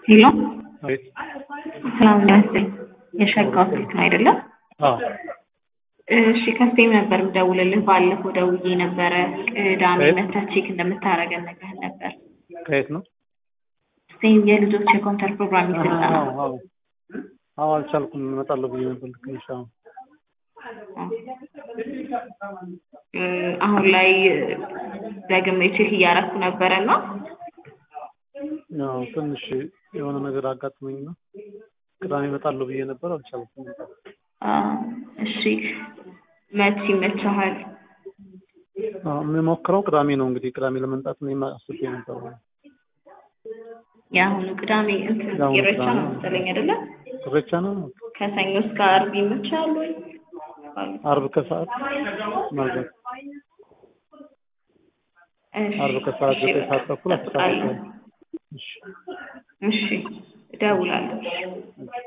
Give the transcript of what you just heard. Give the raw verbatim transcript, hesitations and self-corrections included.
ሄሎ አቤት። ሰላም ናችሁ? የሸጋው ስልክ ነው አይደለም? አዎ እሺ ከስቴም ነበር የምደውልልህ። ባለፈው ደውዬ ነበረ ቅዳሜ ከየት? መተህ ቼክ እንደምታረገን ነግረህ ነበር። ከየት ነው? ስቴም የልጆች የኮምፒውተር ፕሮግራሚንግ አዎ ስልጠና። አዎ አዎ አዎ አልቻልኩም እመጣለሁ ብዬ ነበር። ልክ ነሽ። አዎ እ አሁን ላይ ደግሜ ቼክ እያረኩ ነበረና ያው ትንሽ የሆነ ነገር አጋጥሞኝ ነው። ቅዳሜ እመጣለሁ ብዬ ነበር አልቻልኩም። አ እሺ መቼ ይመችሃል? አዎ የምሞክረው ቅዳሜ ነው። እንግዲህ ቅዳሜ ለመምጣት ነው አስቤ ነበር። የአሁኑ ቅዳሜ እንትን የአሁኑ ኢሬቻ ቅዳሜ ነው መሰለኝ አይደለ? ኢሬቻ ነው። ከሰኞ እስከ ዓርብ ይመችሃል ወይ? ዓርብ ከሰዓት ማለት እሺ ዓርብ ከሰዓት እሺ፣ ዘጠኝ ሰዓት ተኩል አስር ሰዓት። እጠብቃለሁ። እሺ እሺ እደውላለሁ።